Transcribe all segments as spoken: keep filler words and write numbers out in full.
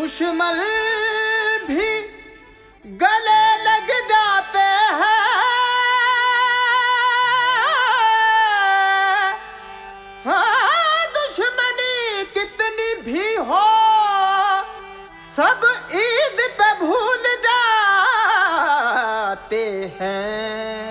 दुश्मन भी गले लग जाते हैं, हाँ दुश्मनी कितनी भी हो सब ईद पे भूल जाते हैं।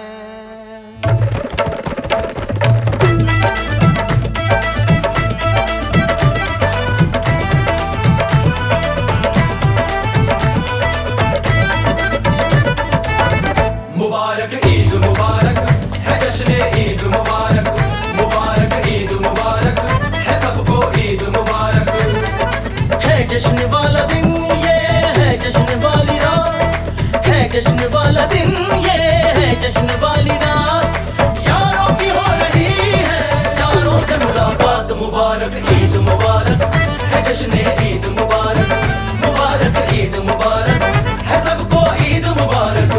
मुबारक ईद मुबारक है जश्न ईद मुबारक, मुबारक ईद मुबारक है सबको ईद मुबारक। है जश्न वाला दिन ये है जश्न वाली रात, है जश्न वाला दिन ये है जश्न वाली रात। यारों की हो रही है यारों से मुलाकात, मुबारक ईद मुबारक है जश्न ईद मुबारक, मुबारक ईद मुबारक है सबको ईद मुबारक।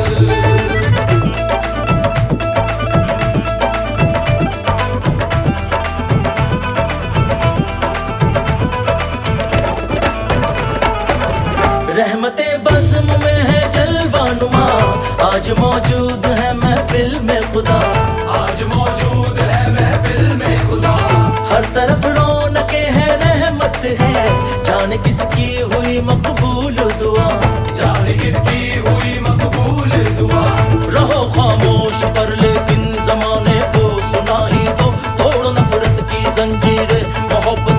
रहमते बज़्म में है जलवानुमा, आज मौजूद है महफिल में खुदा, आज मौजूद है महफिल में खुदा। हर तरफ रौनकें है रहमत है, जाने किसकी हुई मकबूल दुआ, जाने किसकी हुई मकबूल दुआ। रहो खामोश पर लेकिन जमाने को सुनाई दो, तोड़ नफरत की जंजीरें मोहब्बत